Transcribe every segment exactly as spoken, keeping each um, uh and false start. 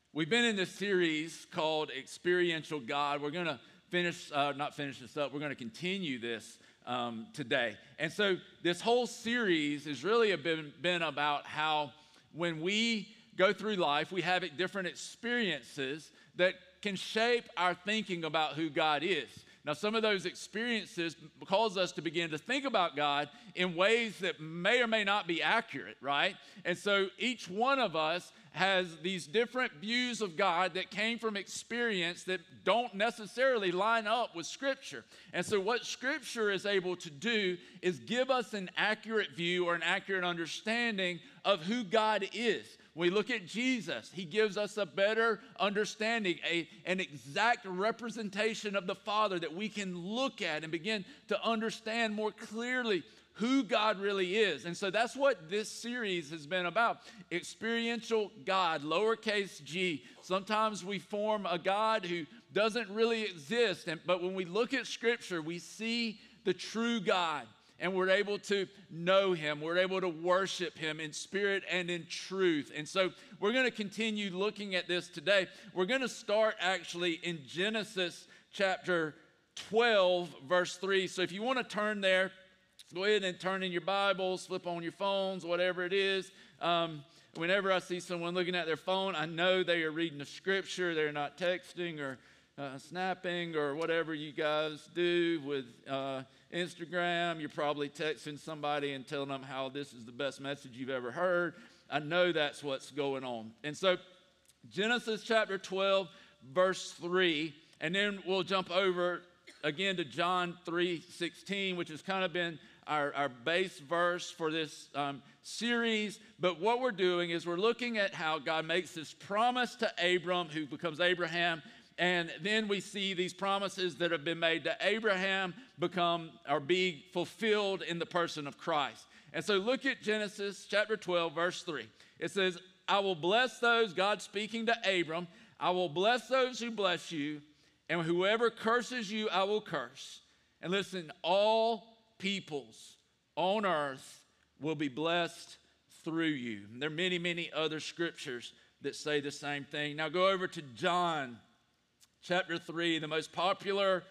We've been in this series called Experiential God. We're going to finish, uh, not finish this up, we're going to continue this um, today. And so this whole series has really been, been about how when we go through life, we have different experiences that can shape our thinking about who God is. Now, some of those experiences cause us to begin to think about God in ways that may or may not be accurate, right? And so each one of us has these different views of God that came from experience that don't necessarily line up with Scripture. And so what Scripture is able to do is give us an accurate view or an accurate understanding of who God is. When we look at Jesus, he gives us a better understanding, a, an exact representation of the Father that we can look at and begin to understand more clearly who God really is. And so that's what this series has been about. Experiential God, lowercase g. Sometimes we form a God who doesn't really exist, and, but when we look at Scripture, we see the true God. And we're able to know him. We're able to worship him in spirit and in truth. And so we're going to continue looking at this today. We're going to start actually in Genesis chapter twelve, verse three. So if you want to turn there, go ahead and turn in your Bibles, flip on your phones, whatever it is. Um, whenever I see someone looking at their phone, I know they are reading the Scripture. They're not texting or uh, snapping or whatever you guys do with uh Instagram. You're probably texting somebody and telling them how this is the best message you've ever heard. I know that's what's going on. And so Genesis chapter twelve, verse three, and then we'll jump over again to John three sixteen, which has kind of been our, our base verse for this um, series. But what we're doing is we're looking at how God makes this promise to Abram, who becomes Abraham. And then we see these promises that have been made to Abraham become or be fulfilled in the person of Christ. And so look at Genesis chapter twelve, verse three. It says, I will bless those, God speaking to Abram, I will bless those who bless you, and whoever curses you, I will curse. And listen, all peoples on earth will be blessed through you. And there are many, many other scriptures that say the same thing. Now go over to John chapter three, the most popular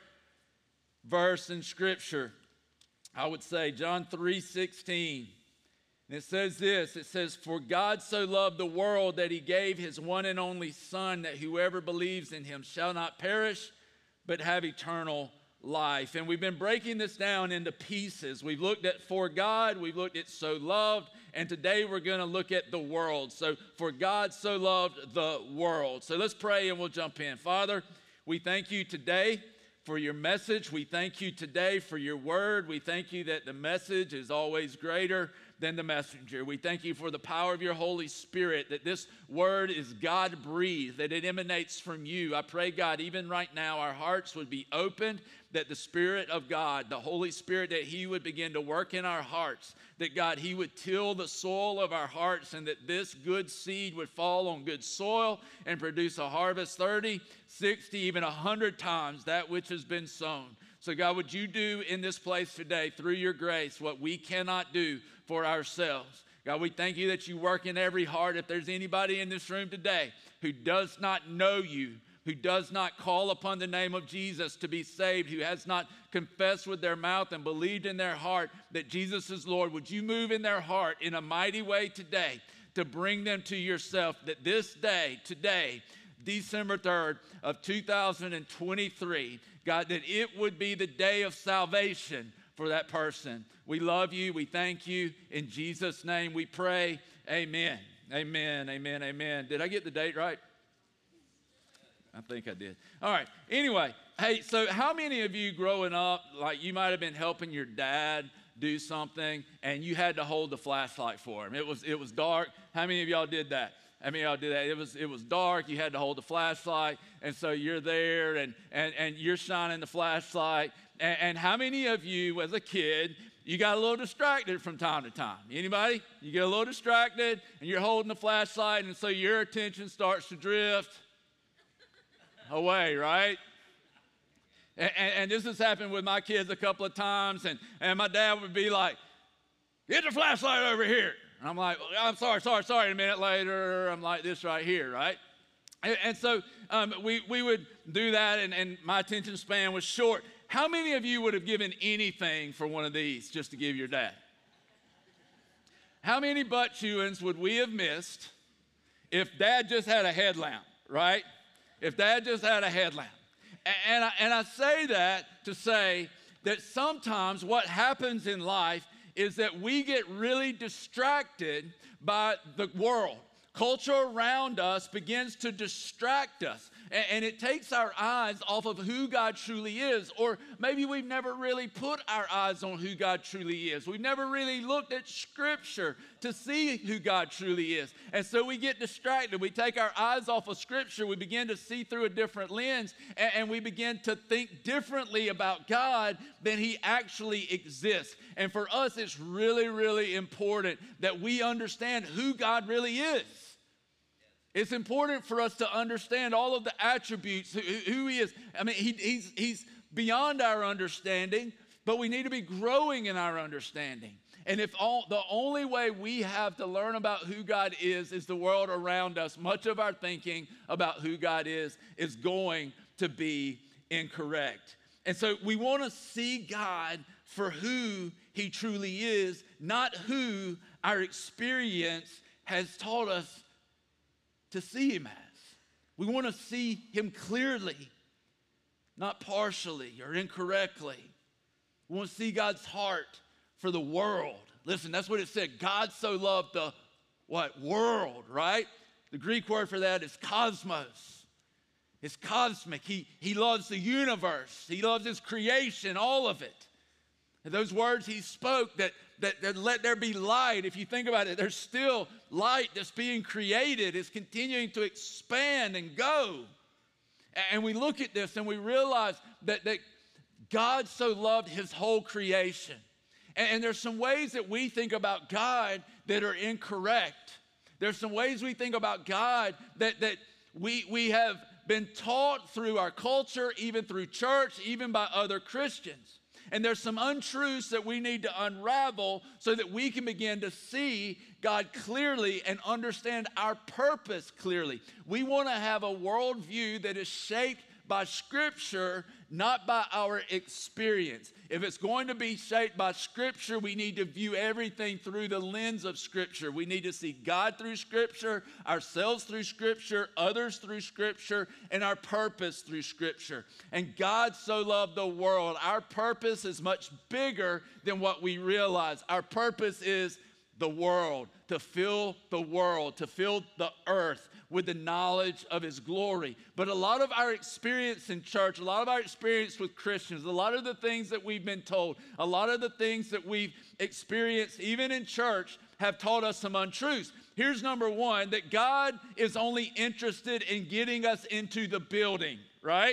verse in Scripture, I would say, John three sixteen. And it says this, it says, for God so loved the world that he gave his one and only Son, that whoever believes in him shall not perish, but have eternal life. And we've been breaking this down into pieces. We've looked at for God, we've looked at so loved, and today we're going to look at the world. So for God so loved the world. So let's pray and we'll jump in. Father, we thank you today for your message. We thank you today for your word. We thank you that the message is always greater than the messenger. We thank you for the power of your Holy Spirit, that this word is God-breathed, that it emanates from you. I pray, God, even right now, our hearts would be opened, that the Spirit of God, the Holy Spirit, that he would begin to work in our hearts, that, God, he would till the soil of our hearts, and that this good seed would fall on good soil and produce a harvest thirty, sixty, even one hundred times that which has been sown. So, God, would you do in this place today, through your grace, what we cannot do for ourselves? God, we thank you that you work in every heart. If there's anybody in this room today who does not know you, who does not call upon the name of Jesus to be saved, who has not confessed with their mouth and believed in their heart that Jesus is Lord, would you move in their heart in a mighty way today to bring them to yourself, that this day, today, December third of two thousand twenty-three, God, that it would be the day of salvation for that person. We love you. We thank you. In Jesus' name we pray. Amen. Amen. Amen. Amen. Did I get the date right? I think I did. All right. Anyway, hey, so how many of you growing up, like you might have been helping your dad do something and you had to hold the flashlight for him? It was, it was dark. How many of y'all did that? I mean, I'll do that. It was it was dark. You had to hold the flashlight, and so you're there, and and and you're shining the flashlight. And, and how many of you, as a kid, you got a little distracted from time to time? Anybody? You get a little distracted, and you're holding the flashlight, and so your attention starts to drift away, right? And, and, and this has happened with my kids a couple of times, and and my dad would be like, "Get the flashlight over here." And I'm like, I'm sorry, sorry, sorry. A minute later, I'm like this right here, right? And, and so um, we, we would do that, and, and my attention span was short. How many of you would have given anything for one of these just to give your dad? How many butt chewings would we have missed if dad just had a headlamp, right? If dad just had a headlamp. And, and, I, and I say that to say that sometimes what happens in life is that we get really distracted by the world. Culture around us begins to distract us, and, and it takes our eyes off of who God truly is. Or maybe we've never really put our eyes on who God truly is. We've never really looked at Scripture to see who God truly is. And so we get distracted. We take our eyes off of Scripture. We begin to see through a different lens, and, and we begin to think differently about God than He actually exists. And for us, it's really, really important that we understand who God really is. It's important for us to understand all of the attributes, who, who He is. I mean, he, he's, he's beyond our understanding, but we need to be growing in our understanding. And if all, the only way we have to learn about who God is is the world around us, much of our thinking about who God is is going to be incorrect. And so we want to see God for who He truly is, not who our experience has taught us to see Him as. We want to see Him clearly, not partially or incorrectly. We want to see God's heart for the world. Listen, that's what it said. God so loved the what? World, right? The Greek word for that is cosmos. It's cosmic. He, he loves the universe. He loves His creation, all of it. And those words He spoke that, that, that let there be light, if you think about it, there's still light that's being created. It's continuing to expand and go. And we look at this and we realize that, that God so loved His whole creation. And, and there's some ways that we think about God that are incorrect. There's some ways we think about God that, that we, we have been taught through our culture, even through church, even by other Christians. And there's some untruths that we need to unravel so that we can begin to see God clearly and understand our purpose clearly. We want to have a worldview that is shaped by Scripture, not by our experience. If it's going to be shaped by Scripture, we need to view everything through the lens of Scripture. We need to see God through Scripture, ourselves through Scripture, others through Scripture, and our purpose through Scripture. And God so loved the world. Our purpose is much bigger than what we realize. Our purpose is the world, to fill the world, to fill the earth with the knowledge of His glory. But a lot of our experience in church, a lot of our experience with Christians, a lot of the things that we've been told, a lot of the things that we've experienced even in church have taught us some untruths. Here's number one, that God is only interested in getting us into the building, right?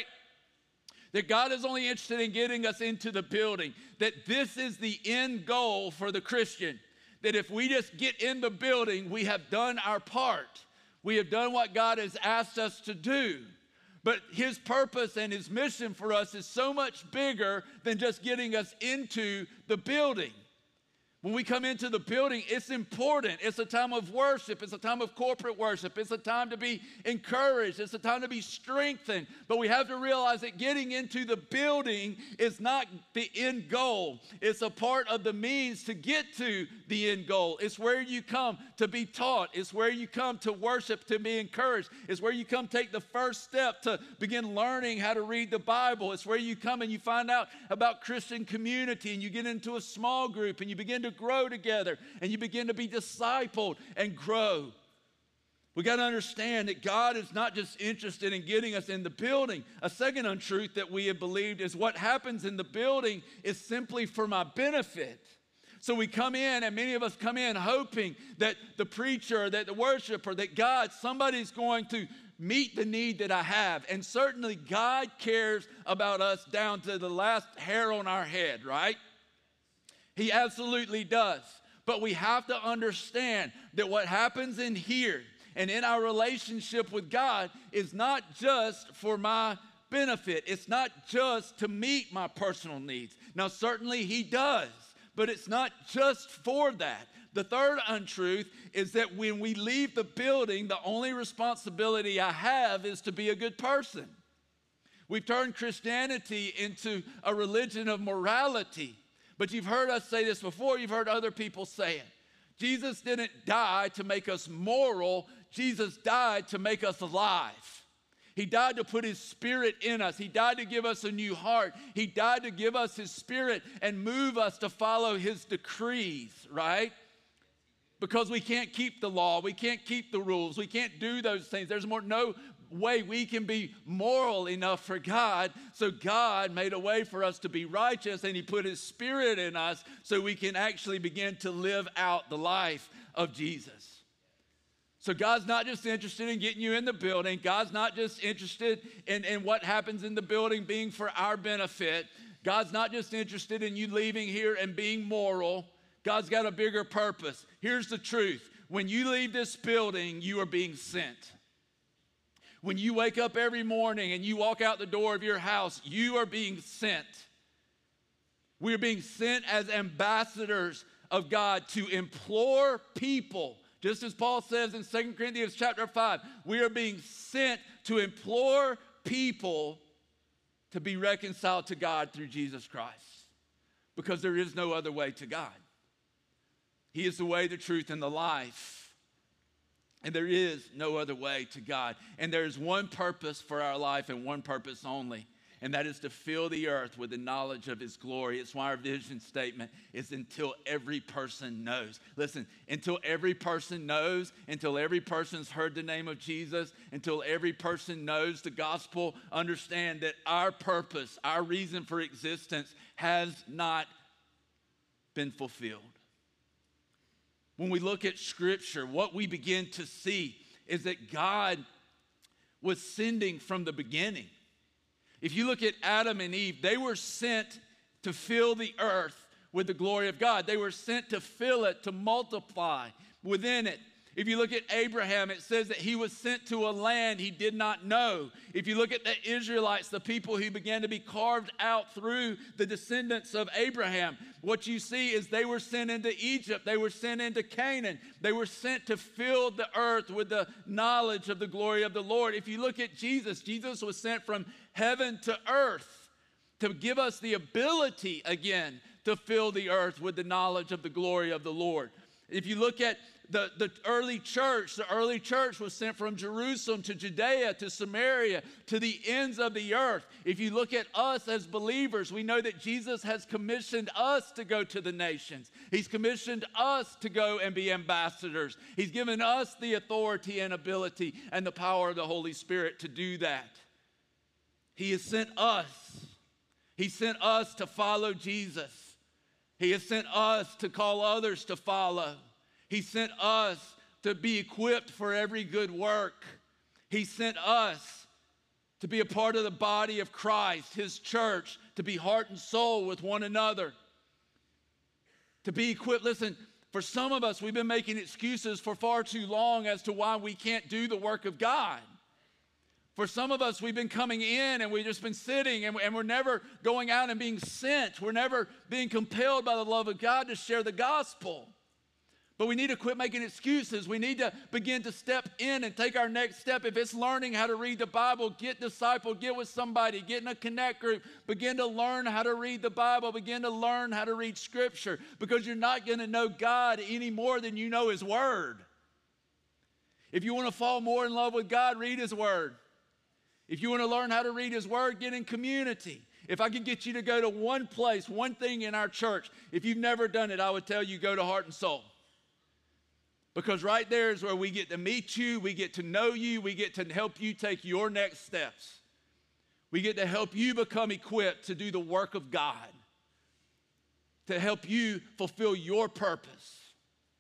That God is only interested in getting us into the building. That this is the end goal for the Christian. That if we just get in the building, we have done our part. We have done what God has asked us to do. But His purpose and His mission for us is so much bigger than just getting us into the building. When we come into the building, it's important. It's a time of worship. It's a time of corporate worship. It's a time to be encouraged. It's a time to be strengthened. But we have to realize that getting into the building is not the end goal. It's a part of the means to get to the end goal. It's where you come to be taught. It's where you come to worship, to be encouraged. It's where you come take the first step to begin learning how to read the Bible. It's where you come and you find out about Christian community, and you get into a small group and you begin to grow together, and you begin to be discipled and grow. We got to understand that God is not just interested in getting us in the building. A second untruth that we have believed is what happens in the building is simply for my benefit. So we come in, and many of us come in hoping that the preacher, that the worshiper, that God, somebody's going to meet the need that I have. And certainly God cares about us down to the last hair on our head, right? He absolutely does. But we have to understand that what happens in here and in our relationship with God is not just for my benefit. It's not just to meet my personal needs. Now, certainly He does, but it's not just for that. The third untruth is that when we leave the building, the only responsibility I have is to be a good person. We've turned Christianity into a religion of morality. But you've heard us say this before. You've heard other people say it. Jesus didn't die to make us moral. Jesus died to make us alive. He died to put his spirit in us. He died to give us a new heart. He died to give us his spirit and move us to follow his decrees, right? Because we can't keep the law. We can't keep the rules. We can't do those things. There's more, no way we can be moral enough for God. So God made a way for us to be righteous, and he put his spirit in us so we can actually begin to live out the life of Jesus. So God's not just interested in getting you in the building. God's not just interested in, in what happens in the building being for our benefit. God's not just interested in you leaving here and being moral. God's got a bigger purpose. Here's the truth. When you leave this building, you are being sent. When you wake up every morning and you walk out the door of your house, you are being sent. We are being sent as ambassadors of God to implore people. Just as Paul says in Second Corinthians chapter five, we are being sent to implore people to be reconciled to God through Jesus Christ. Because there is no other way to God. He is the way, the truth, and the life. And there is no other way to God. And there is one purpose for our life and one purpose only. And that is to fill the earth with the knowledge of his glory. It's why our vision statement is until every person knows. Listen, until every person knows, until every person's heard the name of Jesus, until every person knows the gospel, understand that our purpose, our reason for existence has not been fulfilled. When we look at Scripture, what we begin to see is that God was sending from the beginning. If you look at Adam and Eve, they were sent to fill the earth with the glory of God. They were sent to fill it, to multiply within it. If you look at Abraham, it says that he was sent to a land he did not know. If you look at the Israelites, the people who began to be carved out through the descendants of Abraham, what you see is they were sent into Egypt. They were sent into Canaan. They were sent to fill the earth with the knowledge of the glory of the Lord. If you look at Jesus, Jesus was sent from heaven to earth to give us the ability again to fill the earth with the knowledge of the glory of the Lord. If you look at The, the early church, the early church was sent from Jerusalem to Judea to Samaria to the ends of the earth. If you look at us as believers, we know that Jesus has commissioned us to go to the nations. He's commissioned us to go and be ambassadors. He's given us the authority and ability and the power of the Holy Spirit to do that. He has sent us. He sent us to follow Jesus. He has sent us to call others to follow. He sent us to be equipped for every good work. He sent us to be a part of the body of Christ, his church, to be heart and soul with one another. To be equipped. Listen, for some of us, we've been making excuses for far too long as to why we can't do the work of God. For some of us, we've been coming in and we've just been sitting and, and we're never going out and being sent. We're never being compelled by the love of God to share the gospel. But we need to quit making excuses. We need to begin to step in and take our next step. If it's learning how to read the Bible, get discipled, get with somebody, get in a connect group, begin to learn how to read the Bible, begin to learn how to read Scripture, because you're not going to know God any more than you know his word. If you want to fall more in love with God, read his word. If you want to learn how to read his word, get in community. If I could get you to go to one place, one thing in our church, if you've never done it, I would tell you go to Heart and Soul. Because right there is where we get to meet you, we get to know you, we get to help you take your next steps. We get to help you become equipped to do the work of God, to help you fulfill your purpose,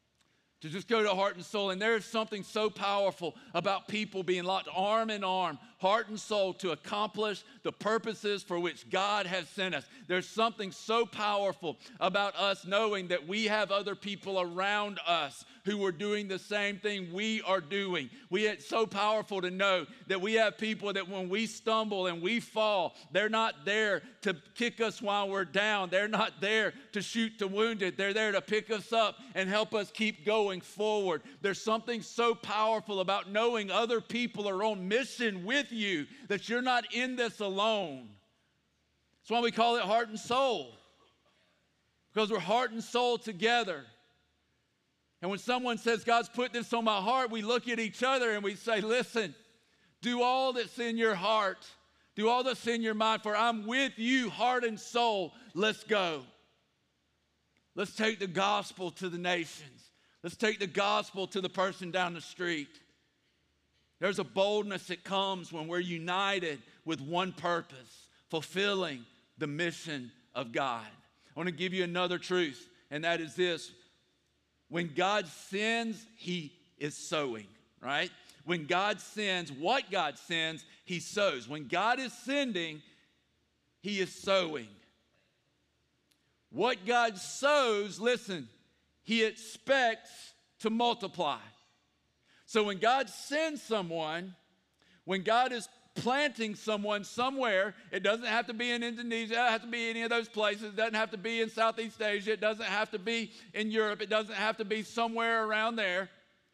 to just go to Heart and Soul. And there's something so powerful about people being locked arm in arm, heart and soul to accomplish the purposes for which God has sent us. There's something so powerful about us knowing that we have other people around us who are doing the same thing we are doing. We, it's so powerful to know that we have people that when we stumble and we fall, they're not there to kick us while we're down. They're not there to shoot the wounded. They're there to pick us up and help us keep going forward. There's something so powerful about knowing other people are on mission with you, that you're not in this alone. That's why we call it heart and soul, because we're heart and soul together. And when someone says, God's put this on my heart, we look at each other and we say, listen, do all that's in your heart. Do all that's in your mind, for I'm with you, heart and soul. Let's go. Let's take the gospel to the nations. Let's take the gospel to the person down the street. There's a boldness that comes when we're united with one purpose, fulfilling the mission of God. I want to give you another truth, and that is this. When God sends, he is sowing, right? When God sends, what God sends, he sows. When God is sending, he is sowing. What God sows, listen, he expects to multiply. So when God sends someone, when God is planting someone somewhere, it doesn't have to be in Indonesia, it doesn't have to be any of those places, it doesn't have to be in Southeast Asia, it doesn't have to be in Europe, it doesn't have to be somewhere around there.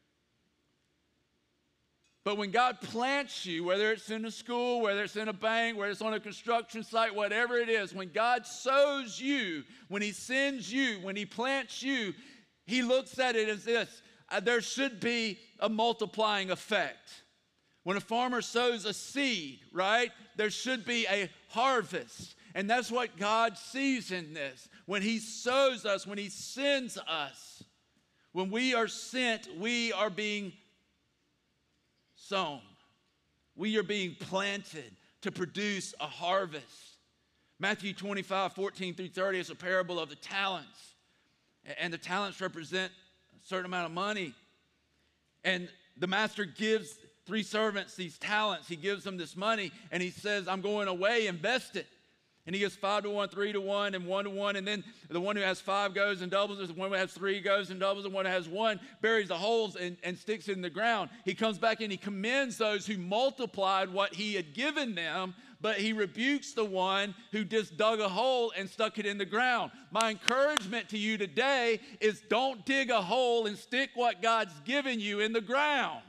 But when God plants you, whether it's in a school, whether it's in a bank, whether it's on a construction site, whatever it is, when God sows you, when he sends you, when he plants you, he looks at it as this. Uh, there should be a multiplying effect. When a farmer sows a seed, right, there should be a harvest. And that's what God sees in this. When he sows us, when he sends us, when we are sent, we are being sown. We are being planted to produce a harvest. Matthew twenty-five, fourteen through thirty is a parable of the talents. And the talents represent a certain amount of money. And the master gives three servants these talents. He gives them this money, and he says, I'm going away, invest it. And he gives five to one, three to one, and one to one. And then the one who has five goes and doubles it. The one who has three goes and doubles it. The one who has one buries the holes and, and sticks it in the ground. He comes back and he commends those who multiplied what he had given them, but he rebukes the one who just dug a hole and stuck it in the ground. My encouragement to you today is don't dig a hole and stick what God's given you in the ground.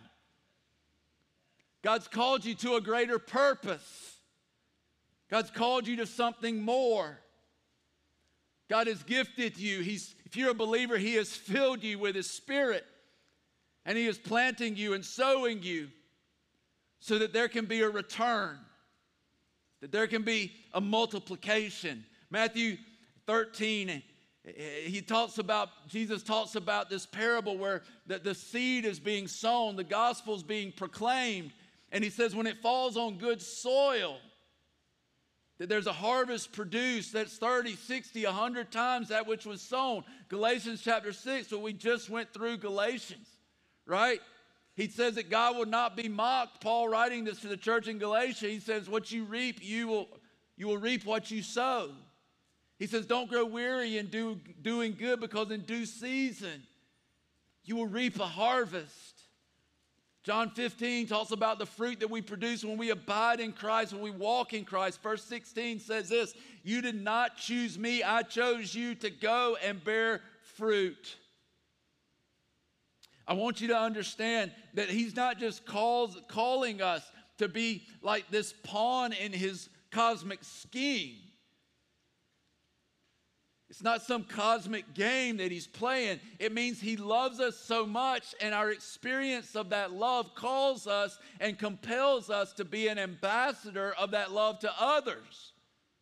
God's called you to a greater purpose. God's called you to something more. God has gifted you. He's, if you're a believer, he has filled you with his Spirit. And he is planting you and sowing you so that there can be a return, that there can be a multiplication. Matthew thirteen, he talks about, Jesus talks about this parable where the, the seed is being sown, the gospel is being proclaimed. And he says when it falls on good soil, that there's a harvest produced that's thirty, sixty, one hundred times that which was sown. Galatians chapter six, what we just went through Galatians, right? He says that God will not be mocked. Paul writing this to the church in Galatia, he says, what you reap, you will, you will reap what you sow. He says, don't grow weary in do, doing good, because in due season you will reap a harvest. John fifteen talks about the fruit that we produce when we abide in Christ, when we walk in Christ. Verse sixteen says this, you did not choose me, I chose you to go and bear fruit. I want you to understand that he's not just calls, calling us to be like this pawn in his cosmic scheme. It's not some cosmic game that he's playing. It means he loves us so much, and our experience of that love calls us and compels us to be an ambassador of that love to others.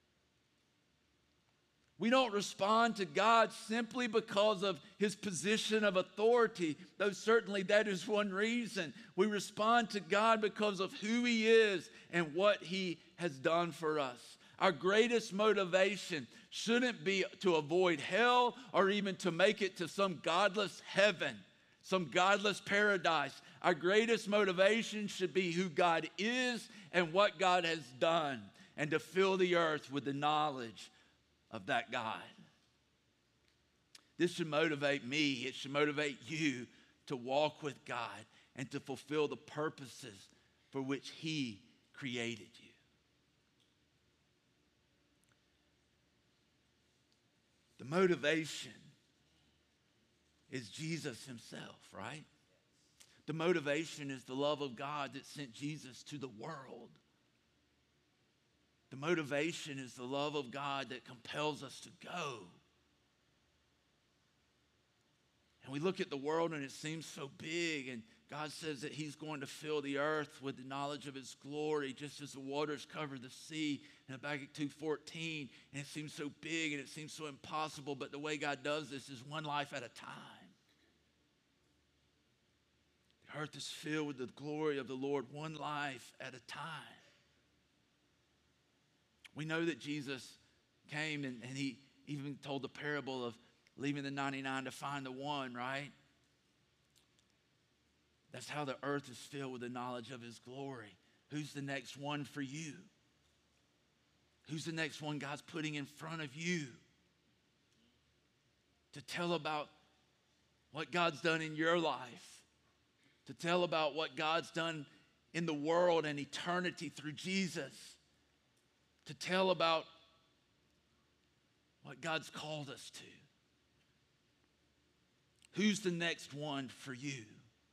We don't respond to God simply because of his position of authority, though certainly that is one reason. We respond to God because of who he is and what he has done for us. Our greatest motivation shouldn't be to avoid hell or even to make it to some godless heaven. some godless paradise. Our greatest motivation should be who God is and what God has done, and to fill the earth with the knowledge of that God. This should motivate me. It should motivate you to walk with God and to fulfill the purposes for which He created you. The motivation is Jesus Himself, right? The motivation is the love of God that sent Jesus to the world. The motivation is the love of God that compels us to go. And we look at the world and it seems so big, and God says that He's going to fill the earth with the knowledge of His glory, just as the waters cover the sea in Habakkuk two fourteen. And it seems so big and it seems so impossible, but the way God does this is one life at a time. The earth is filled with the glory of the Lord, one life at a time. We know that Jesus came and, and He even told the parable of leaving the ninety-nine to find the one, right? That's how the earth is filled with the knowledge of His glory. Who's the next one for you? Who's the next one God's putting in front of you to tell about what God's done in your life, to tell about what God's done in the world and eternity through Jesus, to tell about what God's called us to? Who's the next one for you?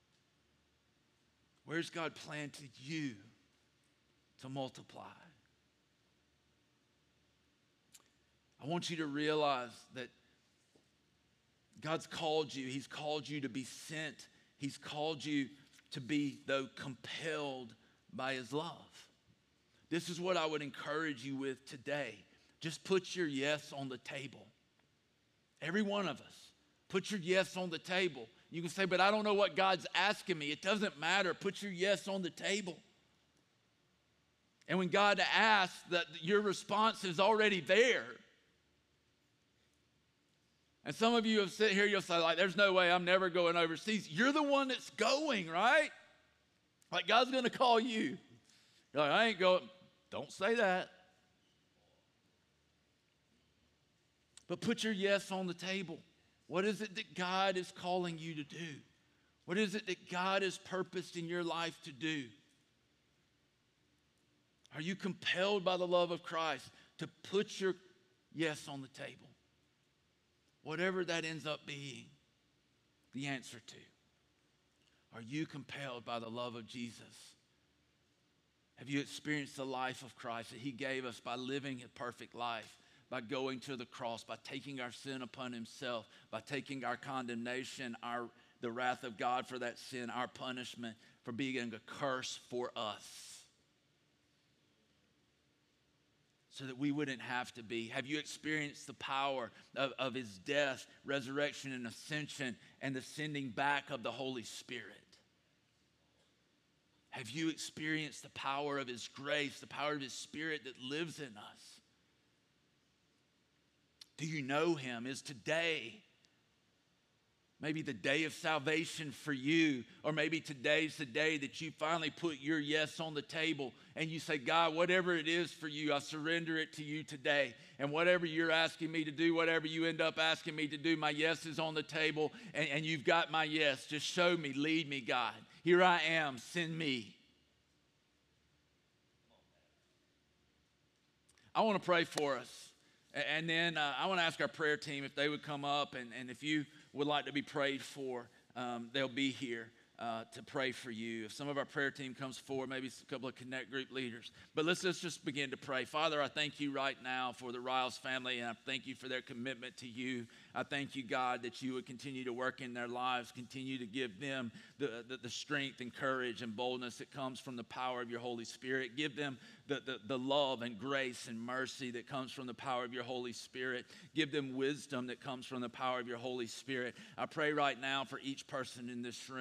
Where's God planted you to multiply? I want you to realize that God's called you. He's called you to be sent. He's called you to be, though, compelled by His love. This is what I would encourage you with today. Just put your yes on the table. Every one of us. Put your yes on the table. You can say, but I don't know what God's asking me. It doesn't matter. Put your yes on the table. And when God asks, that your response is already there. And some of you have sit here, you'll say, like, there's no way I'm never going overseas. You're the one that's going, right? Like, God's going to call you. You're like, I ain't going. Don't say that. But put your yes on the table. What is it that God is calling you to do? What is it that God has purposed in your life to do? Are you compelled by the love of Christ to put your yes on the table? Whatever that ends up being the answer to. Are you compelled by the love of Jesus? Have you experienced the life of Christ that He gave us by living a perfect life? By going to the cross, by taking our sin upon Himself, by taking our condemnation, our, the wrath of God for that sin, our punishment for being a curse for us, so that we wouldn't have to be. Have you experienced the power of, of His death, resurrection, and ascension, and the sending back of the Holy Spirit? Have you experienced the power of His grace, the power of His Spirit that lives in us? Do you know Him? Is today maybe the day of salvation for you? Or maybe today's the day that you finally put your yes on the table and you say, God, whatever it is for you, I surrender it to you today. And whatever you're asking me to do, whatever you end up asking me to do, my yes is on the table, and, and you've got my yes. Just show me, lead me, God. Here I am, send me. I want to pray for us. And then uh, I want to ask our prayer team if they would come up, and, and if you would like to be prayed for, um, they'll be here uh, to pray for you. If some of our prayer team comes forward, maybe a couple of Connect group leaders. But let's, let's just begin to pray. Father, I thank you right now for the Riles family, and I thank you for their commitment to you. I thank you, God, that you would continue to work in their lives, continue to give them the, the, the strength and courage and boldness that comes from the power of your Holy Spirit. Give them the, the, the love and grace and mercy that comes from the power of your Holy Spirit. Give them wisdom that comes from the power of your Holy Spirit. I pray right now for each person in this room, including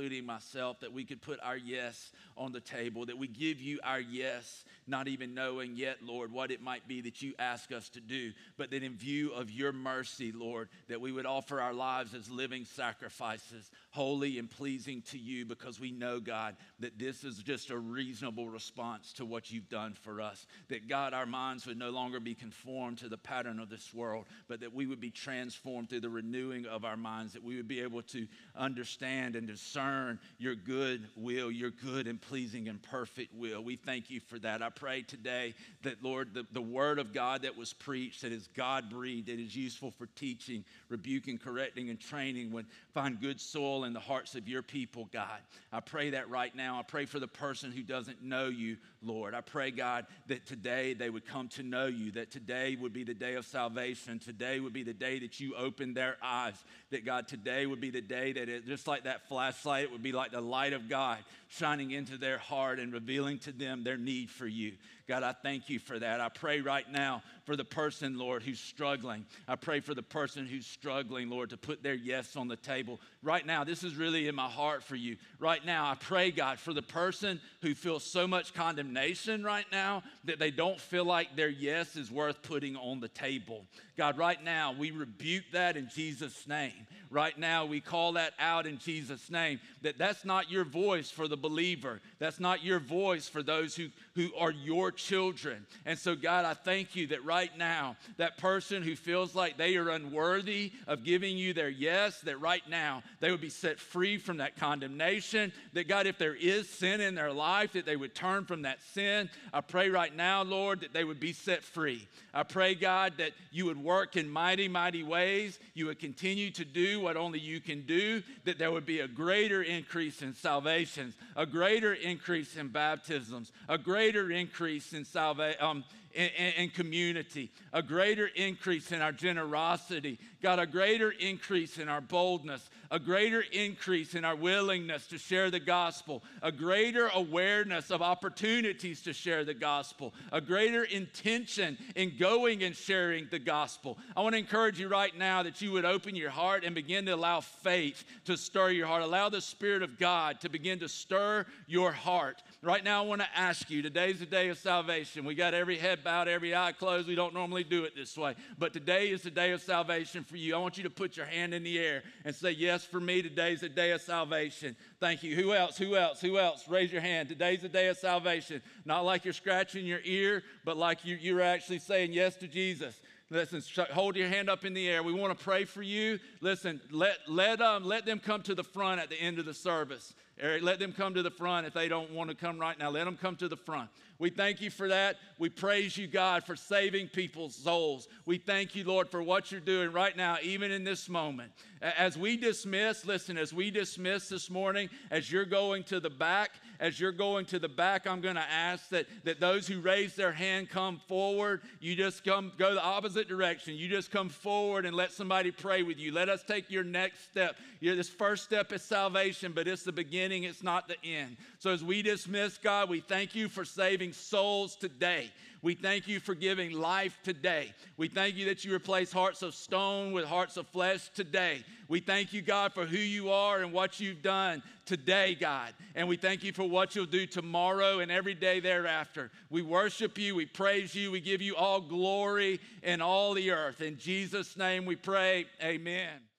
including myself, that we could put our yes on the table, that we give you our yes, not even knowing yet, Lord, what it might be that you ask us to do, but that in view of your mercy, Lord, that we would offer our lives as living sacrifices, holy and pleasing to you, because we know, God, that this is just a reasonable response to what you've done for us. That, God, our minds would no longer be conformed to the pattern of this world, but that we would be transformed through the renewing of our minds, that we would be able to understand and discern your good will, your good and pleasing and perfect will. We thank you for that. I pray today that, Lord, the, the word of God that was preached, that is God-breathed, that is useful for teaching, rebuking, correcting, and training, would find good soil in the hearts of your people, God. I pray that right now. I pray for the person who doesn't know you, Lord. I pray, God, that today they would come to know you, that today would be the day of salvation. Today would be the day that you open their eyes, that, God, today would be the day that it, just like that flashlight, it would be like the light of God shining into their heart and revealing to them their need for you. God, I thank you for that. I pray right now for the person, Lord, who's struggling. I pray for the person who's struggling, Lord, to put their yes on the table. Right now, this is really in my heart for you. Right now, I pray, God, for the person who feels so much condemnation right now that they don't feel like their yes is worth putting on the table. God, right now, we rebuke that in Jesus' name. Right now, we call that out in Jesus' name, that that's not your voice for the believer. That's not your voice for those who, who are your children. And so, God, I thank you that right now, that person who feels like they are unworthy of giving you their yes, that right now they would be set free from that condemnation, that, God, if there is sin in their life, that they would turn from that sin. I pray right now, Lord, that they would be set free. I pray, God, that you would work in mighty, mighty ways. You would continue to do what only you can do, that there would be a greater increase in salvations, a greater increase in baptisms, a greater increase in salvation, um, in, in, in community, a greater increase in our generosity, God, a greater increase in our boldness, a greater increase in our willingness to share the gospel, a greater awareness of opportunities to share the gospel, a greater intention in going and sharing the gospel. I want to encourage you right now that you would open your heart and begin to allow faith to stir your heart. Allow the Spirit of God to begin to stir your heart. Right now, I want to ask you, today's the day of salvation. We got every head bowed, every eye closed. We don't normally do it this way, but today is the day of salvation for you. I want you to put your hand in the air and say, yes, for me, today's the day of salvation. Thank you. Who else? Who else? Who else? Raise your hand. Today's the day of salvation. Not like you're scratching your ear, but like you, you're actually saying yes to Jesus. Listen, hold your hand up in the air. We want to pray for you. Listen, let, let, um, let them come to the front at the end of the service. Eric, let them come to the front if they don't want to come right now. Let them come to the front. We thank you for that. We praise you, God, for saving people's souls. We thank you, Lord, for what you're doing right now, even in this moment. As we dismiss, listen, as we dismiss this morning, as you're going to the back, as you're going to the back, I'm going to ask that, that those who raise their hand come forward. You just come, go the opposite direction. You just come forward and let somebody pray with you. Let us take your next step. Your, this first step is salvation, but it's the beginning, it's not the end. So as we dismiss, God, we thank you for saving souls today. We thank you for giving life today. We thank you that you replace hearts of stone with hearts of flesh today. We thank you, God, for who you are and what you've done today, God. And we thank you for what you'll do tomorrow and every day thereafter. We worship you. We praise you. We give you all glory in all the earth. In Jesus' name we pray, amen.